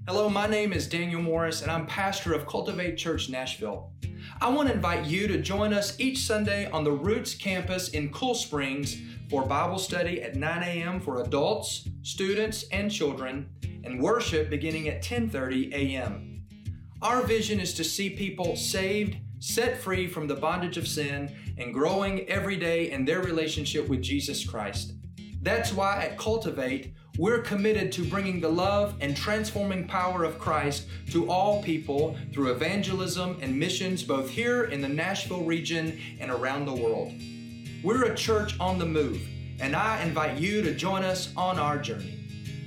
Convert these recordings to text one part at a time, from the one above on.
Hello, my name is Daniel Morris, and I'm pastor of Cultivate Church Nashville. I want to invite you to join us each Sunday on the Roots campus in Cool Springs for Bible study at 9 a.m. for adults, students, and children, and worship beginning at 10:30 a.m. Our vision is to see people saved, set free from the bondage of sin, and growing every day in their relationship with Jesus Christ. That's why at Cultivate, we're committed to bringing the love and transforming power of Christ to all people through evangelism and missions both here in the Nashville region and around the world. We're a church on the move, and I invite you to join us on our journey.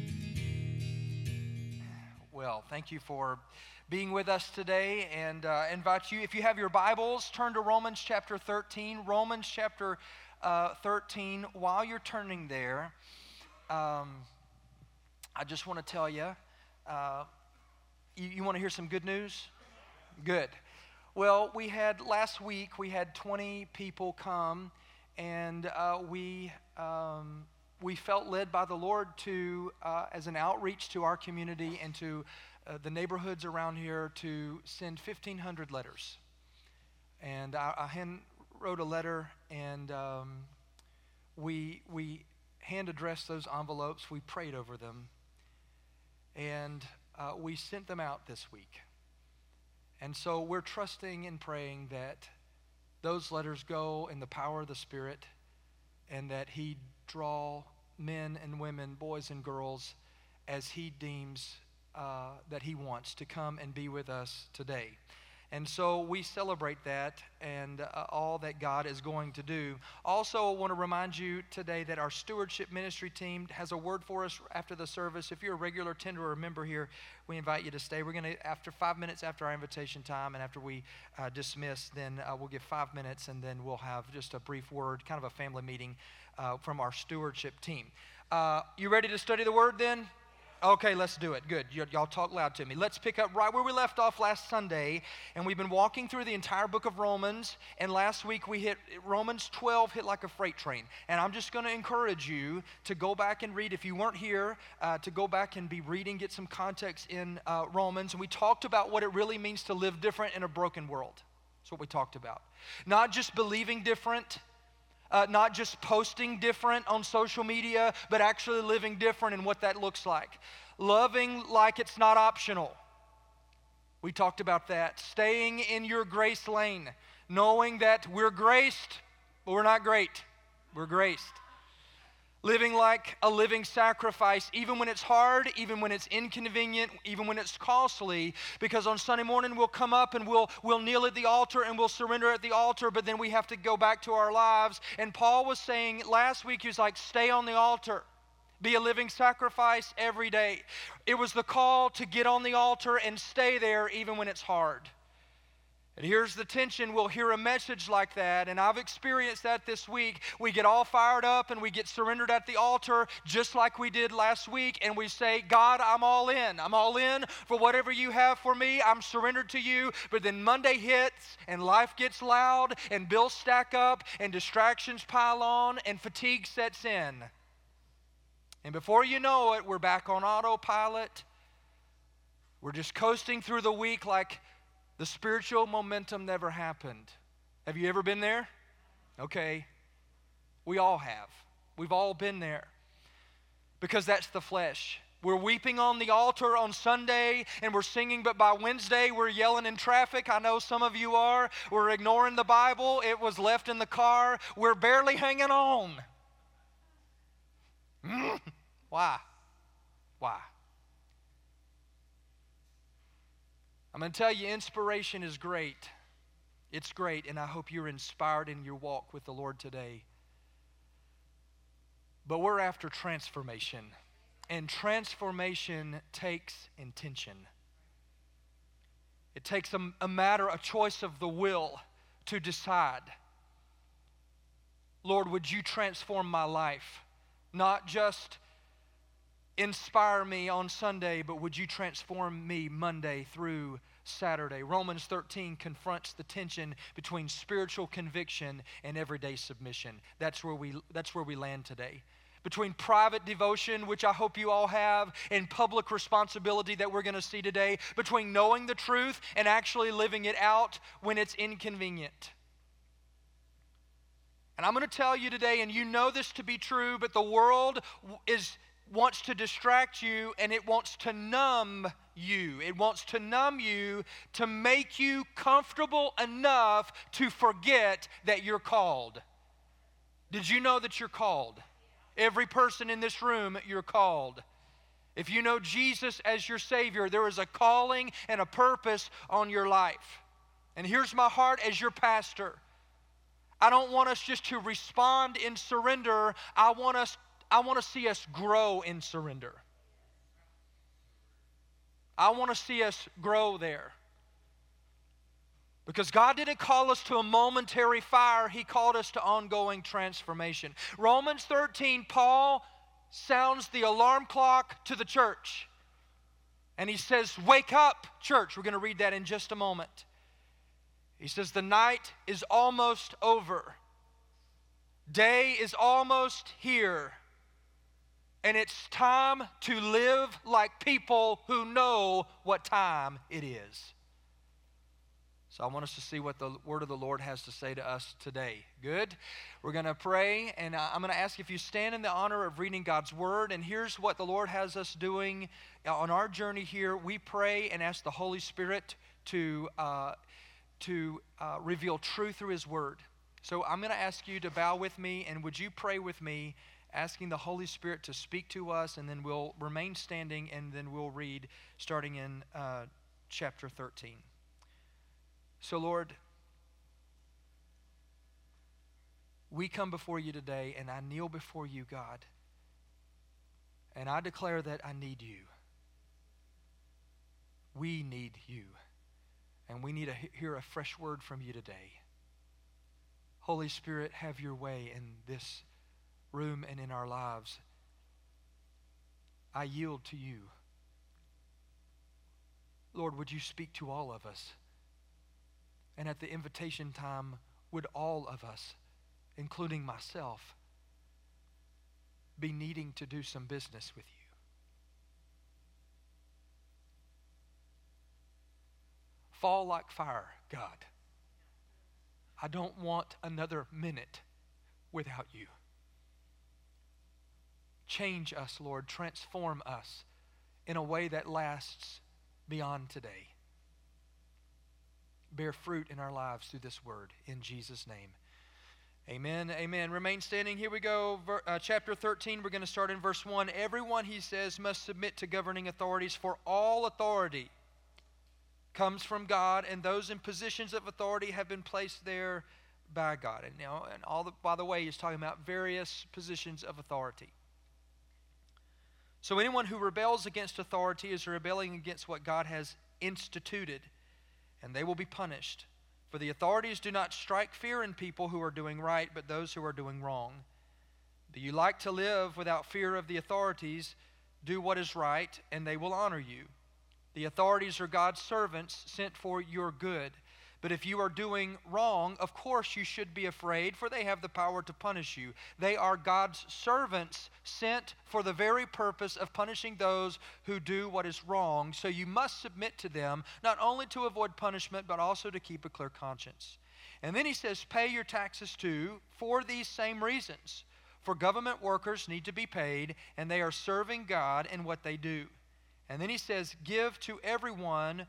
Well, thank you for being with us today, and invite you, if you have your Bibles, turn to Romans chapter 13. Romans chapter 13. While you're turning there, I just want to tell you, you want to hear some good news? Good. Well, last week, we had 20 people come, and we felt led by the Lord to, as an outreach to our community and to the neighborhoods around here, to send 1,500 letters. And I hand wrote a letter, and we hand addressed those envelopes. We prayed over them. And we sent them out this week. And so we're trusting and praying that those letters go in the power of the Spirit, and that He draw men and women, boys and girls, as He deems that He wants to come and be with us today. And so we celebrate that and all that God is going to do. Also, I want to remind you today that our stewardship ministry team has a word for us after the service. If you're a regular attender or a member here, we invite you to stay. We're going to, after 5 minutes after our invitation time and after we dismiss, then we'll give 5 minutes, and then we'll have just a brief word, kind of a family meeting from our stewardship team. You ready to study the word then? Okay, let's do it. Good. Y'all talk loud to me. Let's pick up right where we left off last Sunday, and we've been walking through the entire book of Romans, and last week we hit Romans 12, hit like a freight train. And I'm just going to encourage you to go back and read, if you weren't here, to go back and be reading, get some context in Romans. And we talked about what it really means to live different in a broken world. That's what we talked about. Not just believing different, not just posting different on social media, but actually living different and what that looks like. Loving like it's not optional. We talked about that. Staying in your grace lane, knowing that we're graced, but we're not great. We're graced. Living like a living sacrifice, even when it's hard, even when it's inconvenient, even when it's costly, because on Sunday morning we'll come up and we'll kneel at the altar and we'll surrender at the altar, but then we have to go back to our lives. And Paul was saying last week, he was like, stay on the altar. Be a living sacrifice every day. It was the call to get on the altar and stay there even when it's hard. And here's the tension. We'll hear a message like that, and I've experienced that this week. We get all fired up and we get surrendered at the altar just like we did last week, and we say, God, I'm all in. I'm all in for whatever you have for me. I'm surrendered to you. But then Monday hits and life gets loud and bills stack up and distractions pile on and fatigue sets in. And before you know it, we're back on autopilot. We're just coasting through the week like the spiritual momentum never happened. Have you ever been there? Okay. We all have. We've all been there. Because that's the flesh. We're weeping on the altar on Sunday and we're singing, but by Wednesday we're yelling in traffic. I know some of you are. We're ignoring the Bible. It was left in the car. We're barely hanging on. Why? Why? I'm going to tell you, inspiration is great. It's great, and I hope you're inspired in your walk with the Lord today. But we're after transformation, and transformation takes intention. It takes a matter, a choice of the will to decide. Lord, would you transform my life? Not just inspire me on Sunday, but would you transform me Monday through Saturday? Romans 13 confronts the tension between spiritual conviction and everyday submission. That's where we land today. between private devotion, which I hope you all have, and public responsibility that we're going to see today, between knowing the truth and actually living it out when it's inconvenient. And I'm going to tell you today, and you know this to be true, but the world wants to distract you, and it wants to numb you. It wants to numb you to make you comfortable enough to forget that you're called. Did you know that you're called? Every person in this room, you're called. If you know Jesus as your Savior, there is a calling and a purpose on your life. And here's my heart as your pastor. I don't want us just to respond in surrender. I want to see us grow in surrender. I want to see us grow there. Because God didn't call us to a momentary fire. He called us to ongoing transformation. Romans 13, Paul sounds the alarm clock to the church. And he says, wake up, church. We're going to read that in just a moment. He says, the night is almost over. Day is almost here. And it's time to live like people who know what time it is. So I want us to see what the word of the Lord has to say to us today. Good? We're going to pray, and I'm going to ask if you stand in the honor of reading God's word. And here's what the Lord has us doing on our journey here. We pray and ask the Holy Spirit to reveal truth through His word. So I'm going to ask you to bow with me, and would you pray with me, asking the Holy Spirit to speak to us, and then we'll remain standing, and then we'll read starting in chapter 13. So, Lord, we come before you today, and I kneel before you, God, and I declare that I need you. We need you, and we need to hear a fresh word from you today. Holy Spirit, have your way in this room and in our lives. I yield to you. Lord, would you speak to all of us? And at the invitation time, would all of us, including myself, be needing to do some business with you? Fall like fire, God. I don't want another minute without you. Change us, Lord. Transform us in a way that lasts beyond today. Bear fruit in our lives through this word. In Jesus' name. Amen. Amen. Remain standing. Here we go. Chapter 13, we're going to start in verse 1. Everyone, he says, must submit to governing authorities, for all authority comes from God, and those in positions of authority have been placed there by God. By the way, he's talking about various positions of authority. So anyone who rebels against authority is rebelling against what God has instituted, and they will be punished. For the authorities do not strike fear in people who are doing right, but those who are doing wrong. Do you like to live without fear of the authorities? Do what is right, and they will honor you. The authorities are God's servants sent for your good. But if you are doing wrong, of course you should be afraid, for they have the power to punish you. They are God's servants sent for the very purpose of punishing those who do what is wrong. So you must submit to them, not only to avoid punishment, but also to keep a clear conscience. And then he says, pay your taxes too, for these same reasons. For government workers need to be paid, and they are serving God in what they do. And then he says, give to everyone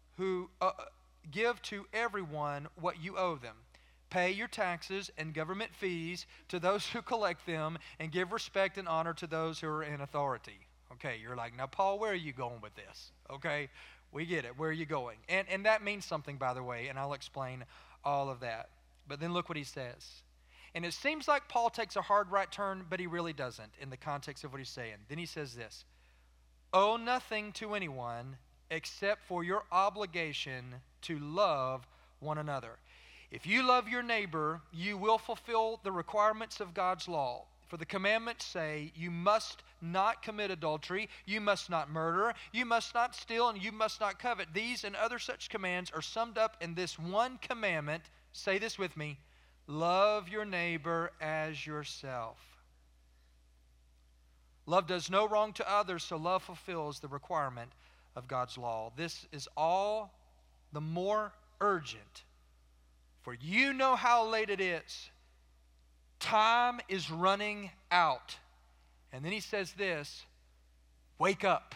what you owe them. Pay your taxes and government fees to those who collect them, and give respect and honor to those who are in authority. Okay, you're like, now Paul, where are you going with this? Okay, we get it. Where are you going? And that means something, by the way, and I'll explain all of that. But then look what he says. And it seems like Paul takes a hard right turn, but he really doesn't in the context of what he's saying. Then he says this, owe nothing to anyone except for your obligation to love one another. If you love your neighbor, you will fulfill the requirements of God's law. For the commandments say, you must not commit adultery, you must not murder, you must not steal, and you must not covet. These and other such commands are summed up in this one commandment. Say this with me. Love your neighbor as yourself. Love does no wrong to others, so love fulfills the requirement of God's law. This is all the more urgent, for you know how late it is. Time is running out. And then he says this, wake up.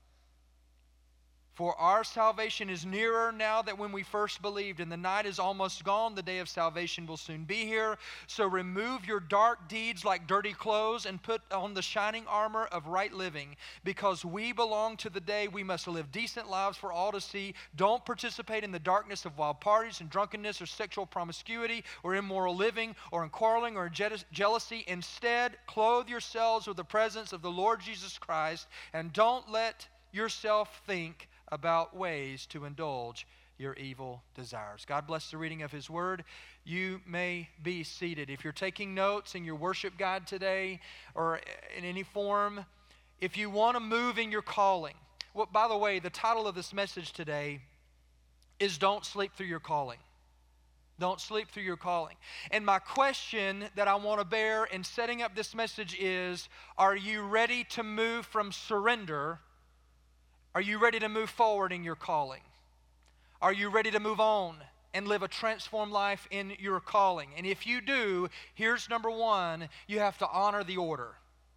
For our salvation is nearer now than when we first believed, and the night is almost gone. The day of salvation will soon be here. So remove your dark deeds like dirty clothes and put on the shining armor of right living. Because we belong to the day, we must live decent lives for all to see. Don't participate in the darkness of wild parties and drunkenness or sexual promiscuity or immoral living or in quarreling or jealousy. Instead, clothe yourselves with the presence of the Lord Jesus Christ, and don't let yourself think about ways to indulge your evil desires. God bless the reading of His Word. You may be seated. If you're taking notes in your worship guide today or in any form, if you want to move in your calling. Well, by the way, the title of this message today is Don't Sleep Through Your Calling. Don't sleep through your calling. And my question that I want to bear in setting up this message is, are you ready to move from surrender? Are you ready to move forward in your calling? Are you ready to move on and live a transformed life in your calling? And if you do, here's number one, you have to honor the order.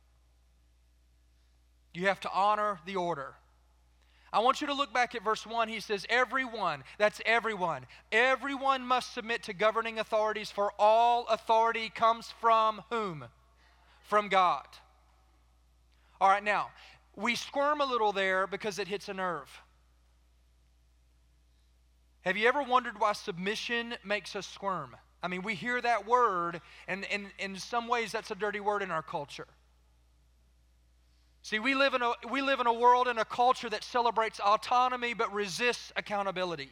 You have to honor the order. I want you to look back at verse 1. He says, everyone, that's everyone. Everyone must submit to governing authorities, for all authority comes from whom? From God. All right, now, we squirm a little there because it hits a nerve. Have you ever wondered why submission makes us squirm? I mean, we hear that word, and in some ways that's a dirty word in our culture. See, we live in a world and a culture that celebrates autonomy but resists accountability.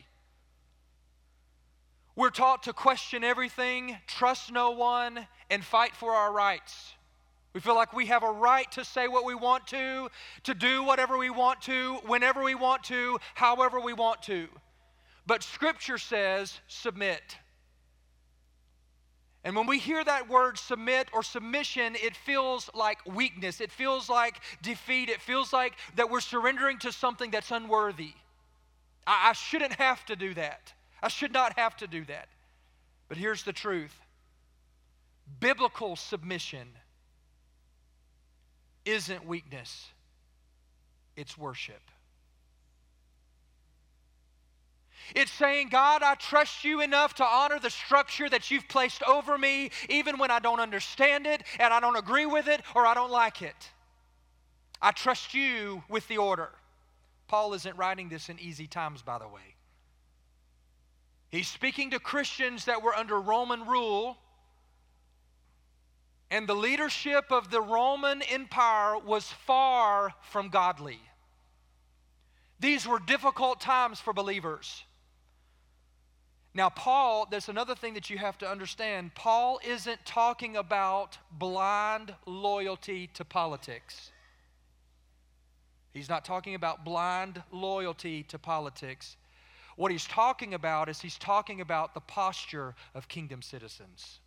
We're taught to question everything, trust no one, and fight for our rights. We feel like we have a right to say what we want to do whatever we want to, whenever we want to, however we want to. But Scripture says, submit. And when we hear that word submit or submission, it feels like weakness. It feels like defeat. It feels like that we're surrendering to something that's unworthy. I shouldn't have to do that. I should not have to do that. But here's the truth. Biblical submission isn't weakness, it's worship. It's saying, God, I trust you enough to honor the structure that you've placed over me, even when I don't understand it, and I don't agree with it, or I don't like it. I trust you with the order. Paul isn't writing this in easy times, by the way. He's speaking to Christians that were under Roman rule, and the leadership of the Roman Empire was far from godly. These were difficult times for believers. Now, Paul, there's another thing that you have to understand. Paul isn't talking about blind loyalty to politics. He's not talking about blind loyalty to politics. What he's talking about is he's talking about the posture of kingdom citizens.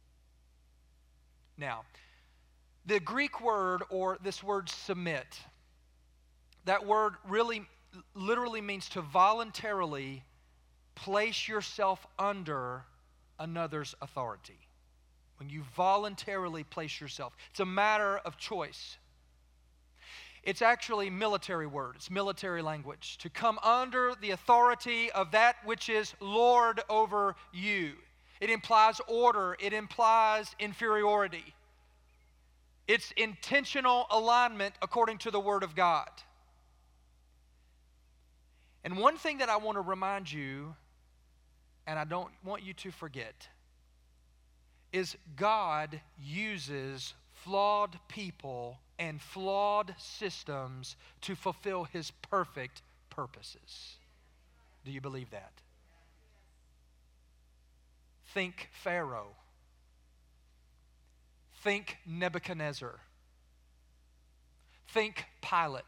Now, the Greek word, or this word submit, that word really literally means to voluntarily place yourself under another's authority. When you voluntarily place yourself, it's a matter of choice. It's actually a military word. It's military language. To come under the authority of that which is Lord over you. It implies order. It implies inferiority. It's intentional alignment according to the Word of God. And one thing that I want to remind you, and I don't want you to forget, is God uses flawed people and flawed systems to fulfill His perfect purposes. Do you believe that? Think Pharaoh. Think Nebuchadnezzar. Think Pilate.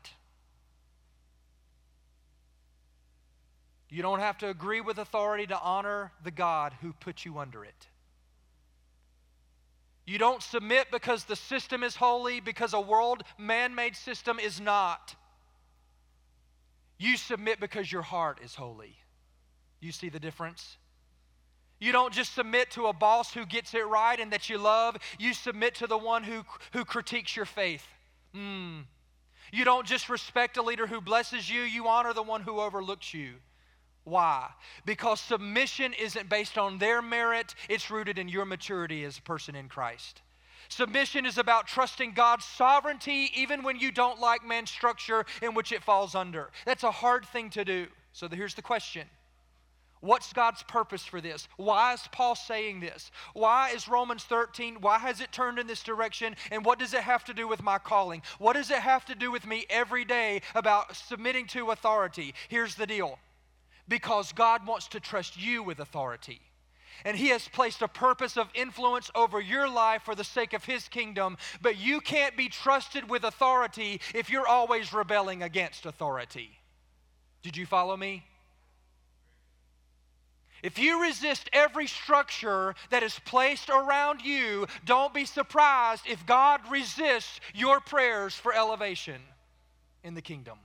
You don't have to agree with authority to honor the God who put you under it. You don't submit because the system is holy, because a world man-made system is not. You submit because your heart is holy. You see the difference? You don't just submit to a boss who gets it right and that you love. You submit to the one who critiques your faith. You don't just respect a leader who blesses you. You honor the one who overlooks you. Why? Because submission isn't based on their merit. It's rooted in your maturity as a person in Christ. Submission is about trusting God's sovereignty even when you don't like man's structure in which it falls under. That's a hard thing to do. So here's the question. What's God's purpose for this? Why is Paul saying this? Why is Romans 13, why has it turned in this direction? And what does it have to do with my calling? What does it have to do with me every day about submitting to authority? Here's the deal. Because God wants to trust you with authority. And He has placed a purpose of influence over your life for the sake of His kingdom. But you can't be trusted with authority if you're always rebelling against authority. Did you follow me? If you resist every structure that is placed around you, don't be surprised if God resists your prayers for elevation in the kingdom.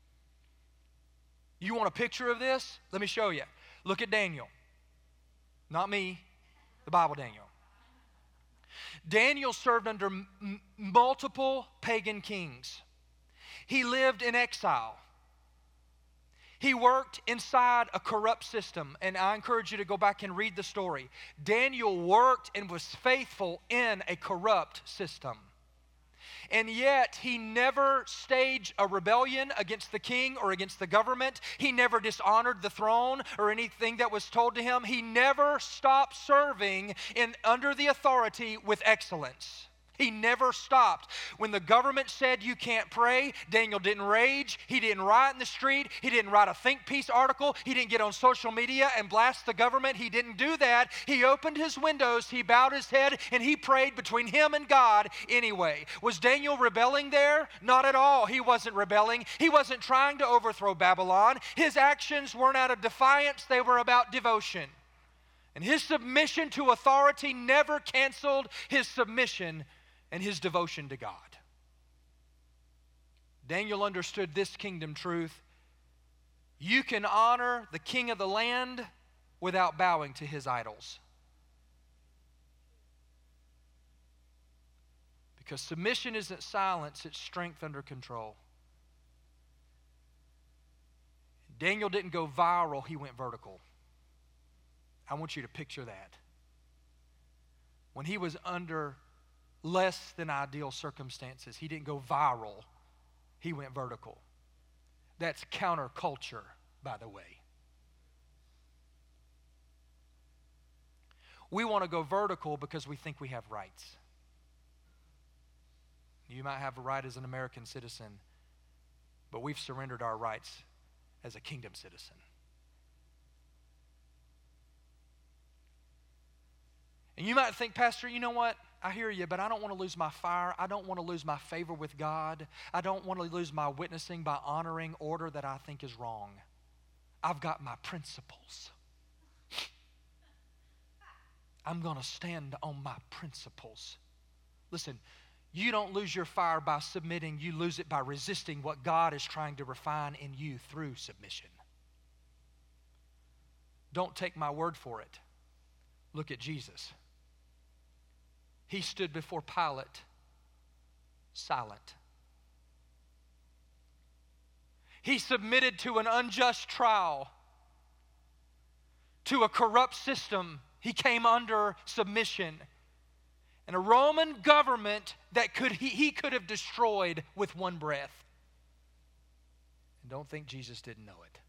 You want a picture of this? Let me show you. Look at Daniel. Not me, the Bible Daniel. Daniel served under multiple pagan kings. He lived in exile. He worked inside a corrupt system, and I encourage you to go back and read the story. Daniel worked and was faithful in a corrupt system. And yet, he never staged a rebellion against the king or against the government. He never dishonored the throne or anything that was told to him. He never stopped serving under the authority with excellence. He never stopped. When the government said you can't pray, Daniel didn't rage. He didn't riot in the street. He didn't write a think piece article. He didn't get on social media and blast the government. He didn't do that. He opened his windows, he bowed his head, and he prayed between him and God anyway. Was Daniel rebelling there? Not at all. He wasn't rebelling. He wasn't trying to overthrow Babylon. His actions weren't out of defiance. They were about devotion. And his submission to authority never canceled his submission and his devotion to God. Daniel understood this kingdom truth. You can honor the king of the land without bowing to his idols. Because submission isn't silence, it's strength under control. Daniel didn't go viral, he went vertical. I want you to picture that. When he was under less than ideal circumstances, he didn't go viral, he went vertical. That's counterculture, by the way. We want to go vertical because we think we have rights. You might have a right as an American citizen, but we've surrendered our rights as a kingdom citizen. And you might think, Pastor, you know what? I hear you, but I don't want to lose my fire. I don't want to lose my favor with God. I don't want to lose my witnessing by honoring order that I think is wrong. I've got my principles. I'm going to stand on my principles. Listen, you don't lose your fire by submitting. You lose it by resisting what God is trying to refine in you through submission. Don't take my word for it. Look at Jesus. He stood before Pilate, silent. He submitted to an unjust trial, to a corrupt system. He came under submission. And a Roman government that he could have destroyed with one breath. And don't think Jesus didn't know it.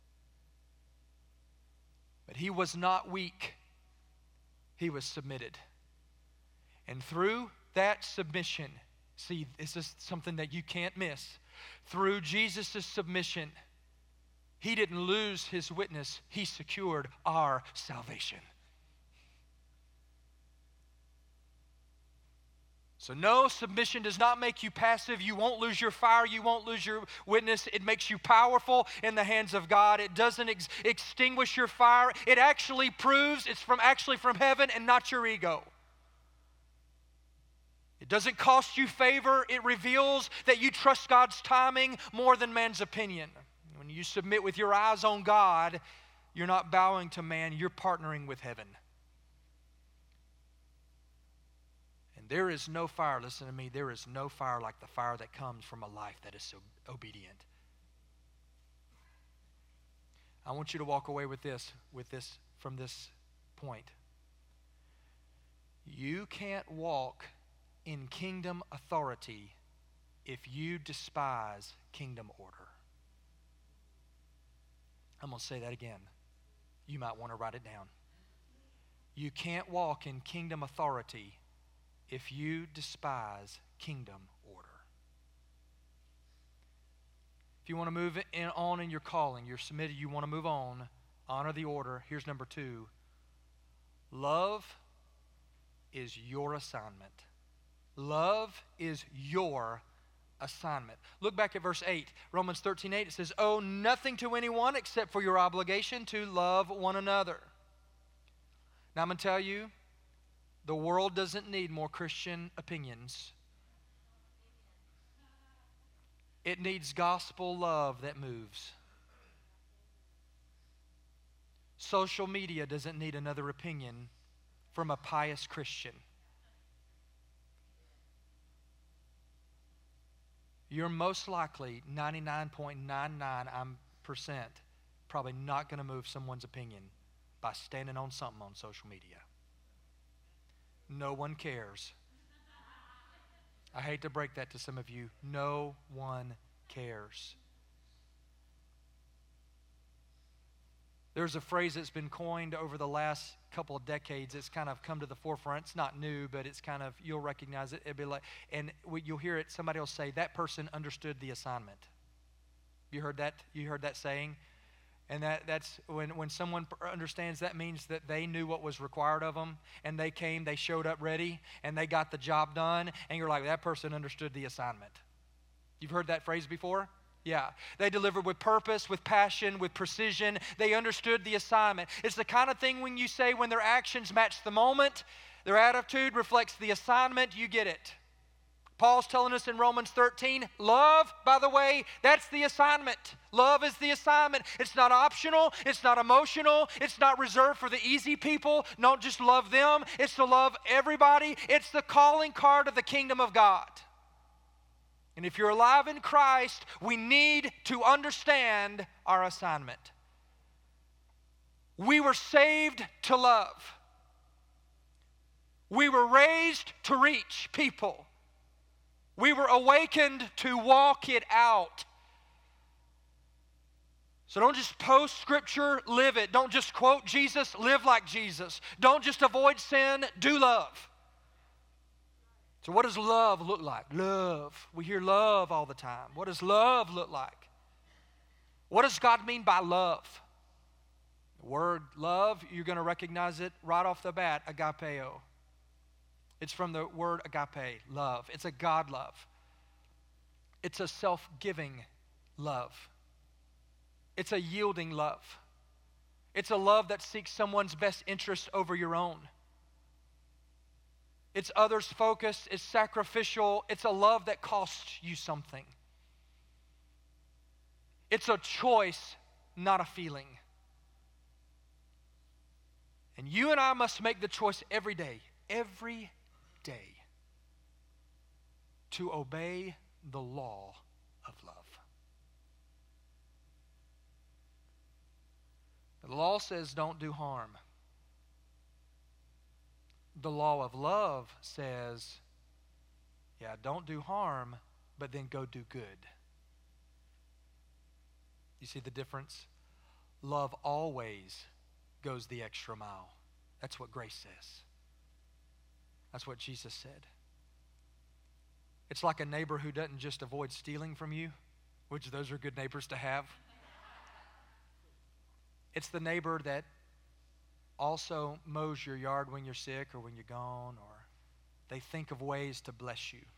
But he was not weak. He was submitted. And through that submission, see, this is something that you can't miss. Through Jesus' submission, he didn't lose his witness. He secured our salvation. So no, submission does not make you passive. You won't lose your fire. You won't lose your witness. It makes you powerful in the hands of God. It doesn't extinguish your fire. It actually proves it's from heaven and not your ego. It doesn't cost you favor. It reveals that you trust God's timing more than man's opinion. When you submit with your eyes on God, you're not bowing to man, you're partnering with heaven. And there is no fire, listen to me, there is no fire like the fire that comes from a life that is so obedient. I want you to walk away with this from this point. You can't walk in kingdom authority if you despise kingdom order. I'm going to say that again. You might want to write it down. You can't walk in kingdom authority if you despise kingdom order. If you want to move on in your calling, you're submitted, you want to move on, honor the order. Here's number 2. Love is your assignment. Love is your assignment. Look back at verse 8. Romans 13:8, it says, "Owe nothing to anyone except for your obligation to love one another." Now I'm going to tell you, the world doesn't need more Christian opinions. It needs gospel love that moves. Social media doesn't need another opinion from a pious Christian. You're most likely 99.99% probably not going to move someone's opinion by standing on something on social media. No one cares. I hate to break that to some of you. No one cares. There's a phrase that's been coined over the last couple of decades. It's kind of come to the forefront. It's not new, but it's kind of, you'll recognize it. It'll be like, and you'll hear it, somebody will say, that person understood the assignment. You heard that? You heard that saying? And that's when someone understands, that means that they knew what was required of them, and they came, they showed up ready, and they got the job done, and you're like, that person understood the assignment. You've heard that phrase before? Yeah. They delivered with purpose, with passion, with precision. They understood the assignment. It's the kind of thing when you say when their actions match the moment, their attitude reflects the assignment, you get it. Paul's telling us in Romans 13, love, by the way, that's the assignment. Love is the assignment. It's not optional. It's not emotional. It's not reserved for the easy people. Don't just love them. It's to love everybody. It's the calling card of the kingdom of God. And if you're alive in Christ, we need to understand our assignment. We were saved to love. We were raised to reach people. We were awakened to walk it out. So don't just post Scripture, live it. Don't just quote Jesus, live like Jesus. Don't just avoid sin, do love. So what does love look like? Love. We hear love all the time. What does love look like? What does God mean by love? The word love, you're going to recognize it right off the bat, agapeo. It's from the word agape, love. It's a God love. It's a self-giving love. It's a yielding love. It's a love that seeks someone's best interest over your own. It's others focused, it's sacrificial, it's a love that costs you something. It's a choice, not a feeling. And you and I must make the choice every day, to obey the law of love. The law says don't do harm. The law of love says, yeah, don't do harm, but then go do good. You see the difference? Love always goes the extra mile. That's what grace says. That's what Jesus said. It's like a neighbor who doesn't just avoid stealing from you, which those are good neighbors to have. It's the neighbor that also mows your yard when you're sick or when you're gone, or they think of ways to bless you.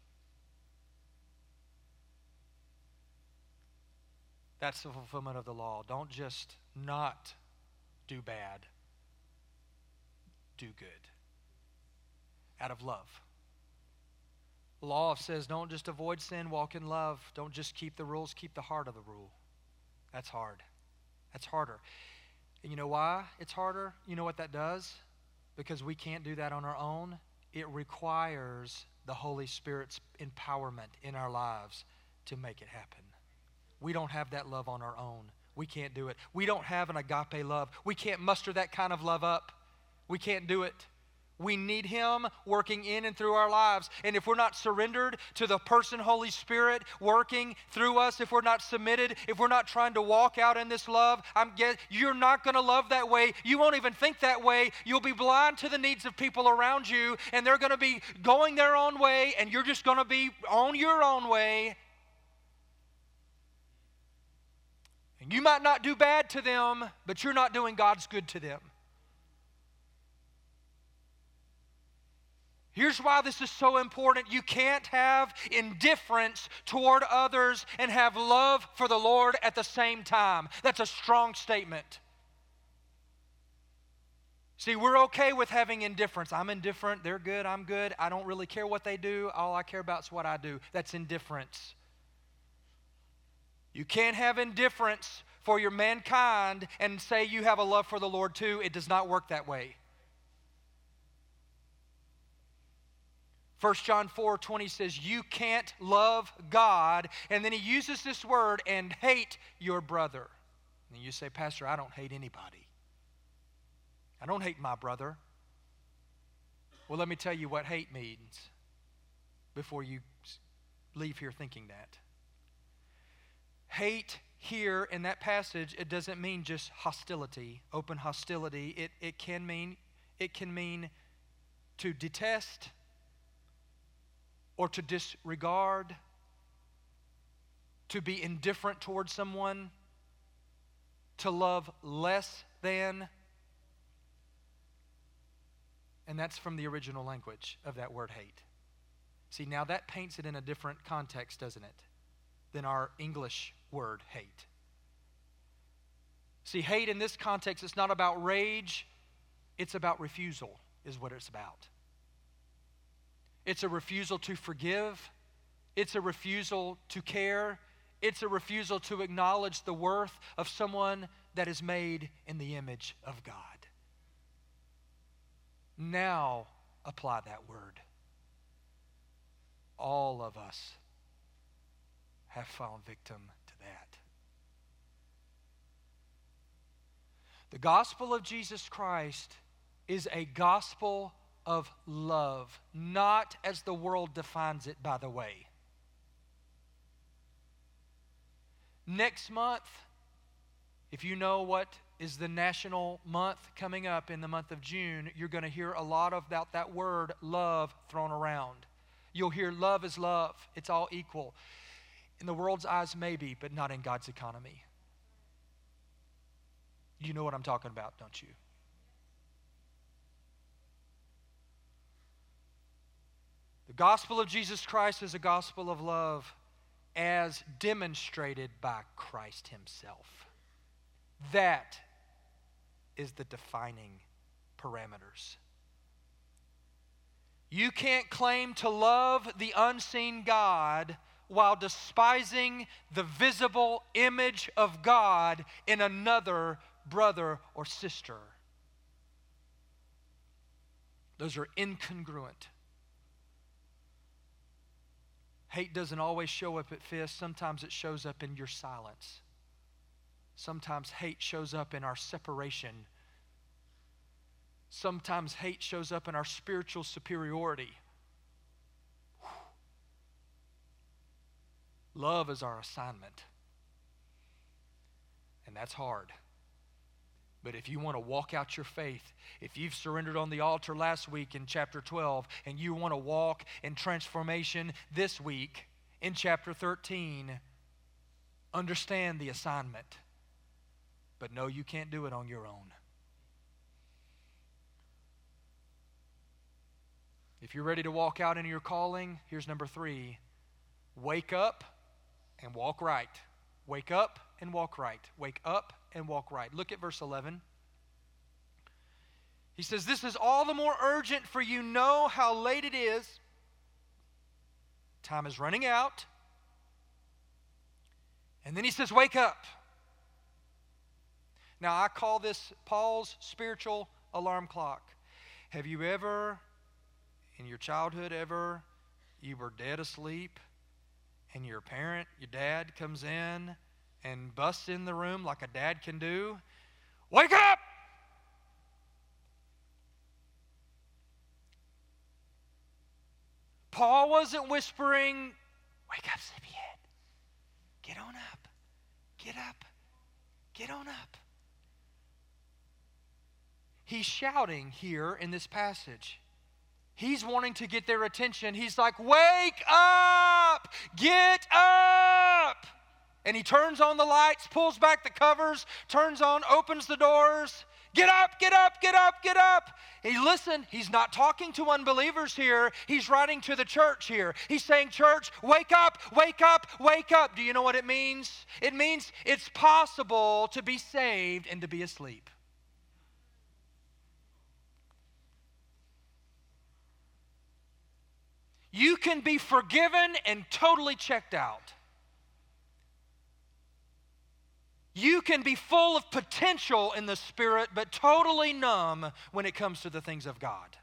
That's the fulfillment of the law. Don't just not do bad. Do good. Out of love. The law says don't just avoid sin, walk in love. Don't just keep the rules, keep the heart of the rule. That's hard. That's harder. And you know why it's harder? You know what that does? Because we can't do that on our own. It requires the Holy Spirit's empowerment in our lives to make it happen. We don't have that love on our own. We can't do it. We don't have an agape love. We can't muster that kind of love up. We can't do it. We need Him working in and through our lives. And if we're not surrendered to the person Holy Spirit working through us, if we're not submitted, if we're not trying to walk out in this love, you're not going to love that way. You won't even think that way. You'll be blind to the needs of people around you, and they're going to be going their own way, and you're just going to be on your own way. And you might not do bad to them, but you're not doing God's good to them. Here's why this is so important. You can't have indifference toward others and have love for the Lord at the same time. That's a strong statement. See, we're okay with having indifference. I'm indifferent. They're good. I'm good. I don't really care what they do. All I care about is what I do. That's indifference. You can't have indifference for your mankind and say you have a love for the Lord too. It does not work that way. 1 John 4:20 says, you can't love God. And then he uses this word, and hate your brother. And you say, Pastor, I don't hate anybody. I don't hate my brother. Well, let me tell you what hate means before you leave here thinking that. Hate here in that passage, it doesn't mean just hostility, open hostility. It can mean to detest, or to disregard, to be indifferent towards someone, to love less than. And that's from the original language of that word hate. See, now that paints it in a different context, doesn't it, than our English word hate. See, hate in this context, it's not about rage, it's about refusal, is what it's about. It's a refusal to forgive. It's a refusal to care. It's a refusal to acknowledge the worth of someone that is made in the image of God. Now apply that word. All of us have fallen victim to that. The gospel of Jesus Christ is a gospel of love, not as the world defines it, by the way. Next month, if you know what is the national month coming up in the month of June, you're going to hear a lot about that word love thrown around. You'll hear love is love. It's all equal. In the world's eyes, maybe, but not in God's economy. You know what I'm talking about, don't you? The gospel of Jesus Christ is a gospel of love as demonstrated by Christ Himself. That is the defining parameters. You can't claim to love the unseen God while despising the visible image of God in another brother or sister. Those are incongruent. Hate doesn't always show up at fists. Sometimes it shows up in your silence. Sometimes hate shows up in our separation. Sometimes hate shows up in our spiritual superiority. Love is our assignment. And that's hard. But if you want to walk out your faith, if you've surrendered on the altar last week in chapter 12, and you want to walk in transformation this week in chapter 13, understand the assignment. But no, you can't do it on your own. If you're ready to walk out into your calling, here's number 3. Wake up and walk right. Wake up and walk right. Wake up and walk right. Look at verse 11. He says, this is all the more urgent, for you know how late it is. Time is running out. And then he says, wake up. Now, I call this Paul's spiritual alarm clock. Have you ever, in your childhood you were dead asleep, and your parent, your dad, comes in and busts in the room like a dad can do? Wake up! Paul wasn't whispering, wake up, sleepyhead. Get on up. Get up. Get on up. He's shouting here in this passage. He's wanting to get their attention. He's like, wake up! Get up! And he turns on the lights, pulls back the covers, turns on, opens the doors. Get up, get up, get up, get up. Hey, listen, he's not talking to unbelievers here. He's writing to the church here. He's saying, church, wake up, wake up, wake up. Do you know what it means? It means it's possible to be saved and to be asleep. You can be forgiven and totally checked out. You can be full of potential in the Spirit, but totally numb when it comes to the things of God.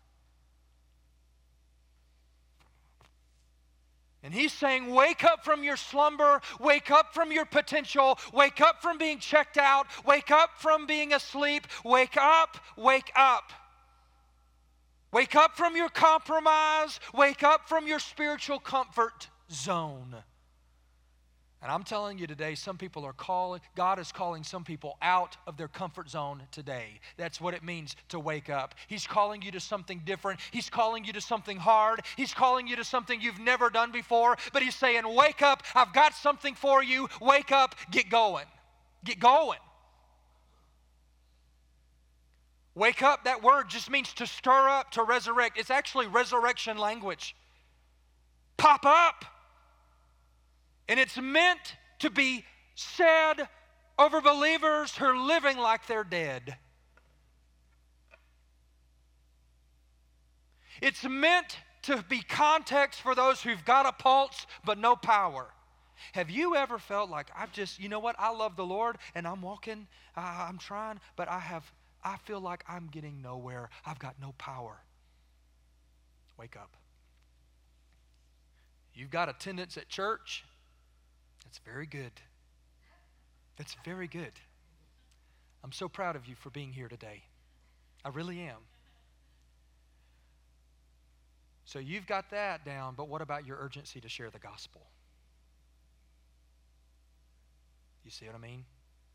And he's saying, wake up from your slumber, wake up from your potential, wake up from being checked out, wake up from being asleep, wake up, wake up. Wake up from your compromise, wake up from your spiritual comfort zone. And I'm telling you today, God is calling some people out of their comfort zone today. That's what it means to wake up. He's calling you to something different. He's calling you to something hard. He's calling you to something you've never done before. But he's saying, wake up, I've got something for you. Wake up, get going. Get going. Wake up, that word just means to stir up, to resurrect. It's actually resurrection language. Pop up. And it's meant to be said over believers who are living like they're dead. It's meant to be context for those who've got a pulse but no power. Have you ever felt like, you know what, I love the Lord and I'm walking, I'm trying, but I feel like I'm getting nowhere. I've got no power. Wake up. You've got attendance at church. That's very good. That's very good. I'm so proud of you for being here today. I really am. So you've got that down, but what about your urgency to share the gospel? You see what I mean?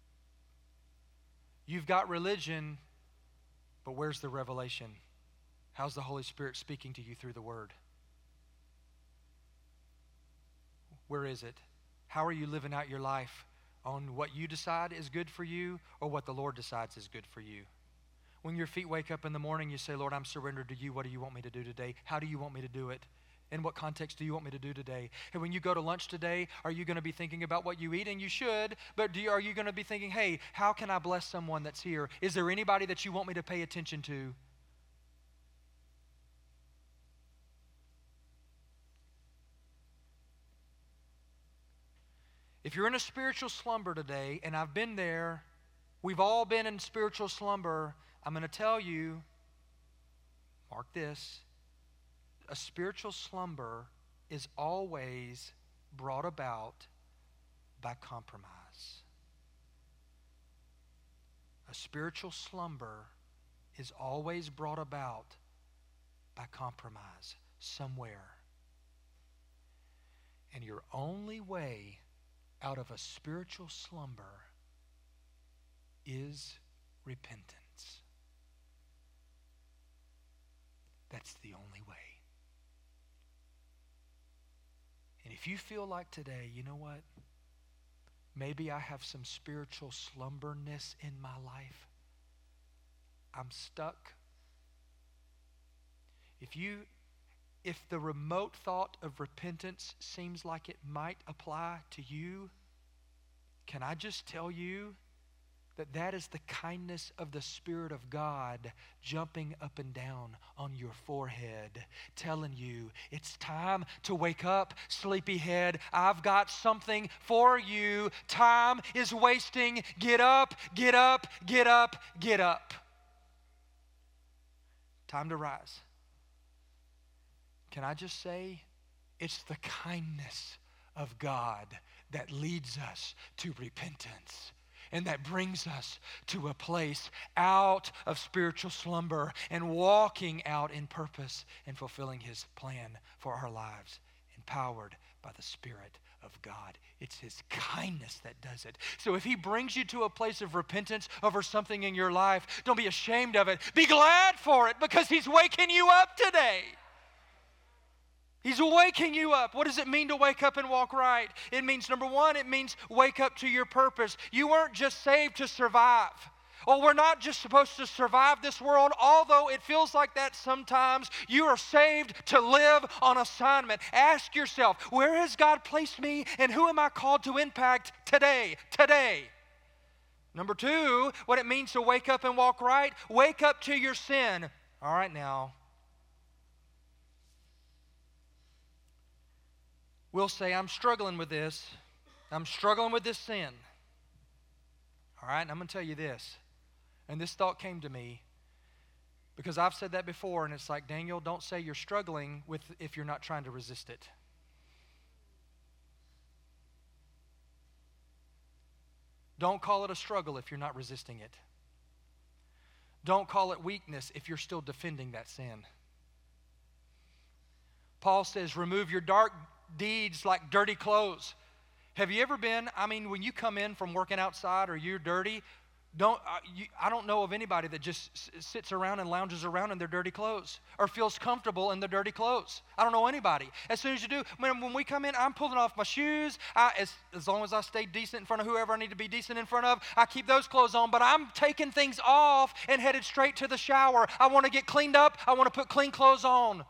You've got religion, but where's the revelation? How's the Holy Spirit speaking to you through the Word? Where is it? How are you living out your life? On what you decide is good for you or what the Lord decides is good for you? When your feet wake up in the morning, you say, Lord, I'm surrendered to you. What do you want me to do today? How do you want me to do it? In what context do you want me to do today? And when you go to lunch today, are you going to be thinking about what you eat? And you should, but are you going to be thinking, hey, how can I bless someone that's here? Is there anybody that you want me to pay attention to? If you're in a spiritual slumber today, and I've been there, we've all been in spiritual slumber, I'm going to tell you, mark this, a spiritual slumber is always brought about by compromise. A spiritual slumber is always brought about by compromise somewhere. And your only way out of a spiritual slumber is repentance. That's the only way. And if you feel like today, you know what? Maybe I have some spiritual slumberness in my life. I'm stuck. If the remote thought of repentance seems like it might apply to you, can I just tell you that is the kindness of the Spirit of God jumping up and down on your forehead, telling you it's time to wake up, sleepyhead. I've got something for you. Time is wasting. Get up, get up, get up, get up. Time to rise. Can I just say, it's the kindness of God that leads us to repentance. And that brings us to a place out of spiritual slumber and walking out in purpose and fulfilling His plan for our lives, empowered by the Spirit of God. It's His kindness that does it. So if He brings you to a place of repentance over something in your life, don't be ashamed of it. Be glad for it, because He's waking you up today. He's waking you up. What does it mean to wake up and walk right? It means, number one, it means wake up to your purpose. You weren't just saved to survive. Well, we're not just supposed to survive this world, although it feels like that sometimes. You are saved to live on assignment. Ask yourself, where has God placed me and who am I called to impact today? Today. Number two, what it means to wake up and walk right, wake up to your sin. All right now. We'll say, I'm struggling with this. I'm struggling with this sin. All right, and I'm going to tell you this. And this thought came to me because I've said that before, and it's like, Daniel, don't say you're struggling with if you're not trying to resist it. Don't call it a struggle if you're not resisting it. Don't call it weakness if you're still defending that sin. Paul says, remove your dark deeds like dirty clothes. Have you ever been, when you come in from working outside or you're dirty, I don't know of anybody that just sits around and lounges around in their dirty clothes or feels comfortable in their dirty clothes. I don't know anybody. As soon as you do, when we come in, I'm pulling off my shoes. As long as I stay decent in front of whoever I need to be decent in front of, I keep those clothes on, but I'm taking things off and headed straight to the shower. I want to get cleaned up. I want to put clean clothes on.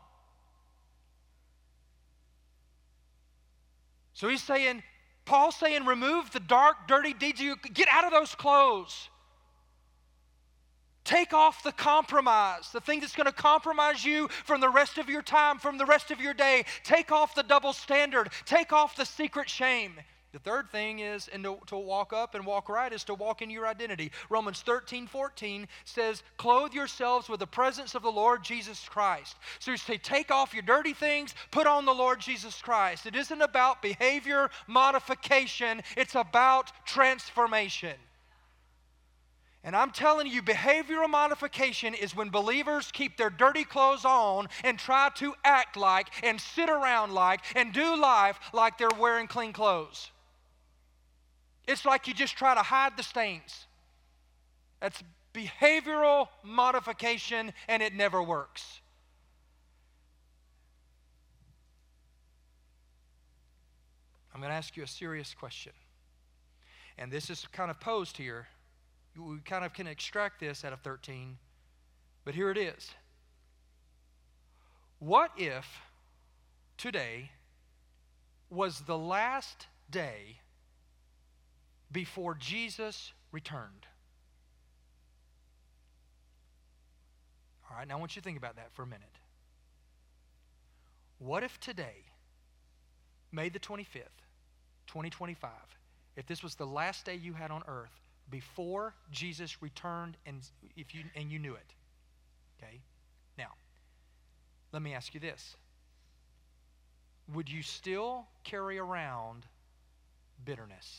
So Paul's saying, remove the dark, dirty deeds. Get out of those clothes. Take off the compromise, the thing that's going to compromise you from the rest of your time, from the rest of your day. Take off the double standard. Take off the secret shame. The third thing is, and to walk up and walk right, is to walk in your identity. Romans 13:14 says, clothe yourselves with the presence of the Lord Jesus Christ. So you say, take off your dirty things, put on the Lord Jesus Christ. It isn't about behavior modification, it's about transformation. And I'm telling you, behavioral modification is when believers keep their dirty clothes on and try to act like and sit around like and do life like they're wearing clean clothes. It's like you just try to hide the stains. That's behavioral modification, and it never works. I'm going to ask you a serious question. And this is kind of posed here. We kind of can extract this out of 13, but here it is. What if today was the last day before Jesus returned? All right, now I want you to think about that for a minute. What if today, May the 25th, 2025, if this was the last day you had on earth before Jesus returned and you knew it? Okay? Now, let me ask you this. Would you still carry around bitterness?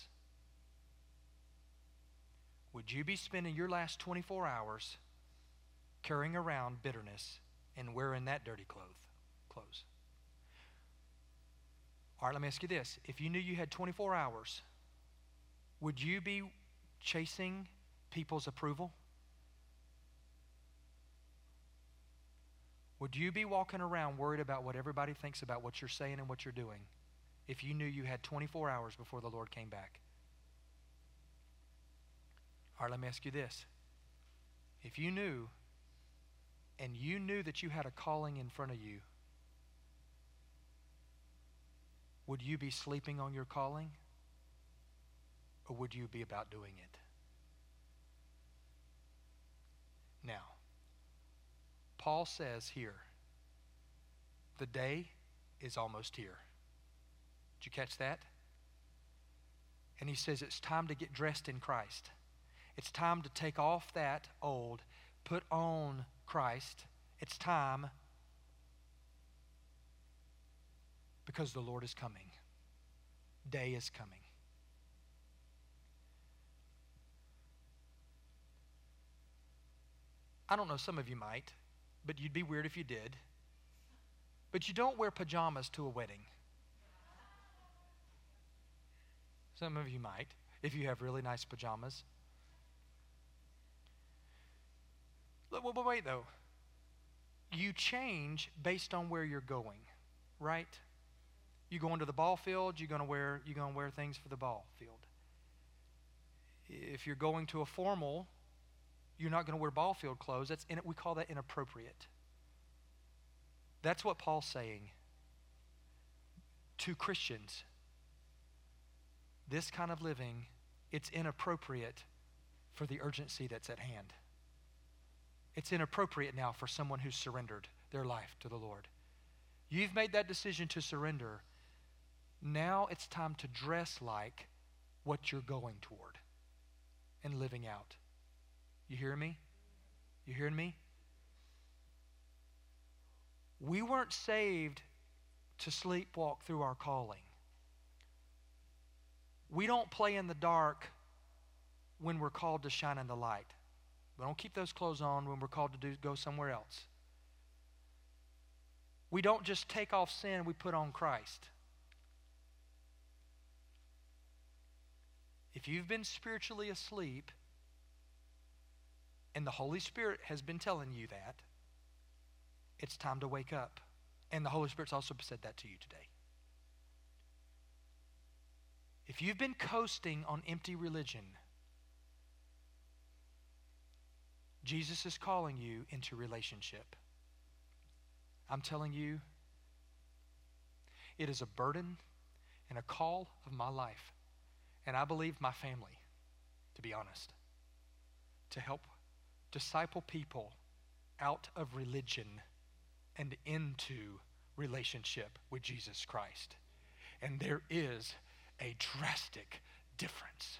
Would you be spending your last 24 hours carrying around bitterness and wearing that dirty clothes? All right, let me ask you this. If you knew you had 24 hours, would you be chasing people's approval? Would you be walking around worried about what everybody thinks about what you're saying and what you're doing if you knew you had 24 hours before the Lord came back? All right, let me ask you this. If you knew, and you knew that you had a calling in front of you, would you be sleeping on your calling? Or would you be about doing it? Paul says here, the day is almost here. Did you catch that? And he says it's time to get dressed in Christ. It's time to take off that old, put on Christ. It's time because the Lord is coming. Day is coming. I don't know, some of you might, but you'd be weird if you did. But you don't wear pajamas to a wedding. Some of you might, if you have really nice pajamas. Wait, though. You change based on where you're going, right? You going to the ball field, you're gonna wear things for the ball field. If you're going to a formal, you're not going to wear ball field clothes. We call that inappropriate. That's what Paul's saying to Christians. This kind of living, it's inappropriate for the urgency that's at hand. It's inappropriate now for someone who's surrendered their life to the Lord. You've made that decision to surrender. Now it's time to dress like what you're going toward and living out. You hear me? You hearing me? We weren't saved to sleepwalk through our calling. We don't play in the dark when we're called to shine in the light. We don't keep those clothes on when we're called to go somewhere else. We don't just take off sin, we put on Christ. If you've been spiritually asleep, and the Holy Spirit has been telling you that, it's time to wake up. And the Holy Spirit's also said that to you today. If you've been coasting on empty religion, Jesus is calling you into relationship. I'm telling you, it is a burden and a call of my life, and I believe my family, to be honest, to help disciple people out of religion and into relationship with Jesus Christ. And there is a drastic difference.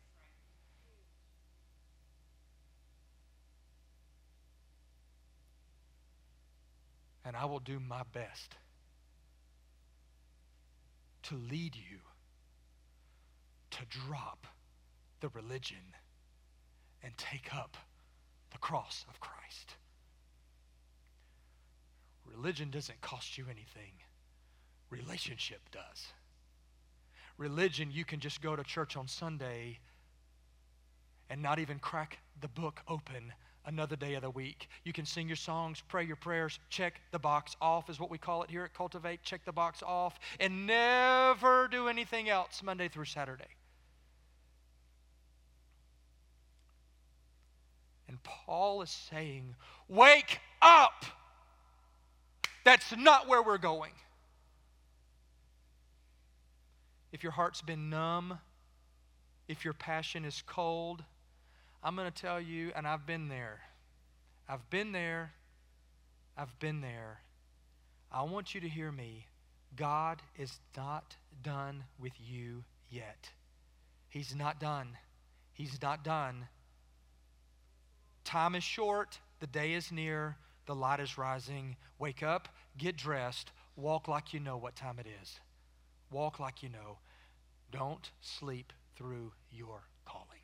And I will do my best to lead you to drop the religion and take up the cross of Christ. Religion doesn't cost you anything. Relationship does. Religion, you can just go to church on Sunday and not even crack the book open another day of the week. You can sing your songs, pray your prayers, check the box off is what we call it here at Cultivate, check the box off, and never do anything else Monday through Saturday. And Paul is saying, wake up! That's not where we're going. If your heart's been numb, if your passion is cold, I'm going to tell you, and I've been there. I've been there. I want you to hear me. God is not done with you yet. He's not done. He's not done. Time is short. The day is near. The light is rising. Wake up, get dressed, walk like you know what time it is. Walk like you know. Don't sleep through your calling.